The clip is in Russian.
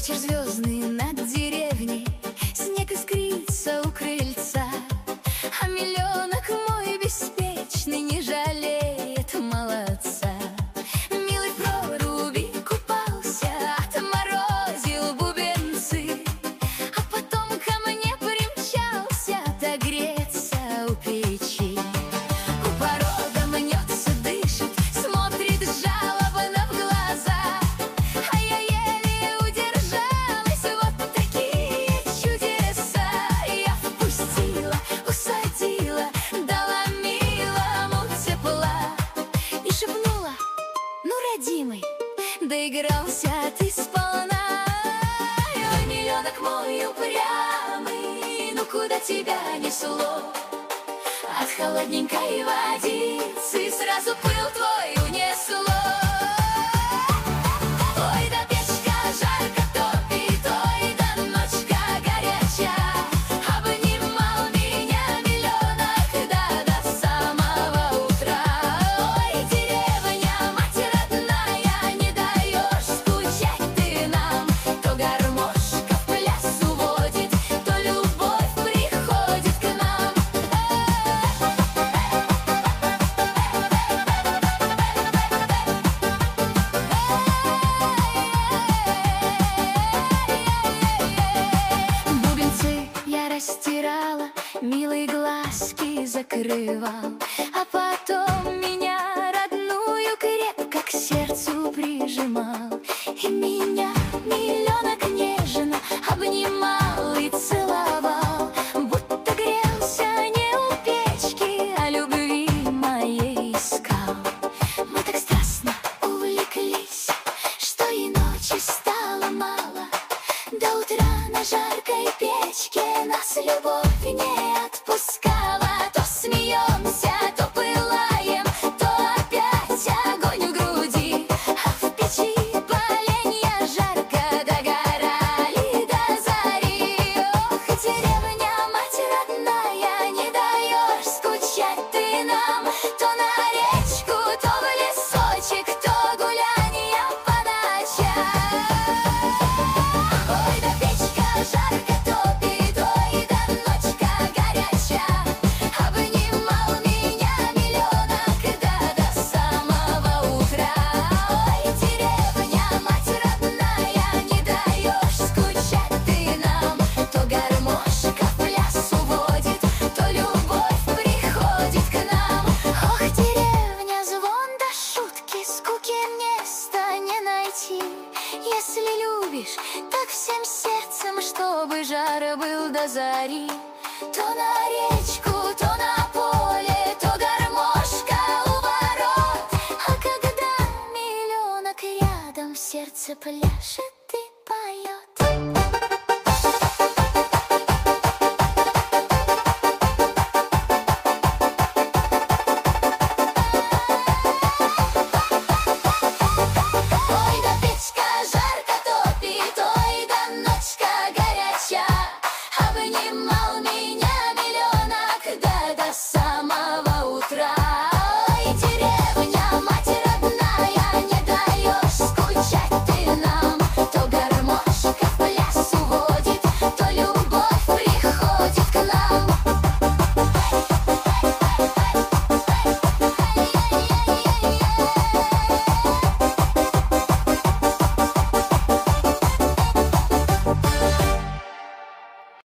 Вечер звездный над деревней, снег искрится у крыльца, а миллионок мой беспечный не жалеет молодца. Милый в проруби купался, отморозил бубенцы, а потом ко мне примчался отогреться у печи. У порога мнется, дышит, смотрит жалобно в глаза, а я еле удержалась. Вот такие чудеса. Я впустила, усадила, дала милому тепла и шепнула: ну, родимый, доигрался ты сполна. Ой, миллионок мой упрямый, ну куда тебя несло? От холодненькой водицы сразу пыл твой унесло. Ой, да печка жарко топит, ой, да ночка горяча, обнимал меня миллионок, да до самого утра. Ой, деревня, мать родная, не даешь скучать ты нам. То гармошка в пляс уводит, то любовь приходит к нам. Бубенцы я растирала, милые глазки закрывал, а потом меня родную крепко к сердцу прижимал. И меня миллионок нежно обнимал и целовал, будто грелся не у печки, а любви моей искал. Мы так страстно увлеклись, что и ночи стало мало. До утра на жаркой печке нас любовь не отпускала. То смеемся, то пылаем, то опять огонь в груди, а в печи поленья жарко догорали до зари. Ох, деревня, мать родная, не даешь скучать ты нам. То на речку, то в лесочек, то гуляния по ночам. Ой, да печка жарко топит, ой, да ночка горяча, обнимал меня миллионок, да до самого утра. Ой, деревня, мать родная, не даешь скучать ты нам. То гармошка в пляс уводит, то любовь приходит к нам. Ох, деревня, звон да шутки, скуки места не найти. Если любишь так всем сердцем, чтобы жар был до зари, то на речку, то на поле, то гармошка у ворот. А когда миллионок рядом, сердце пляшет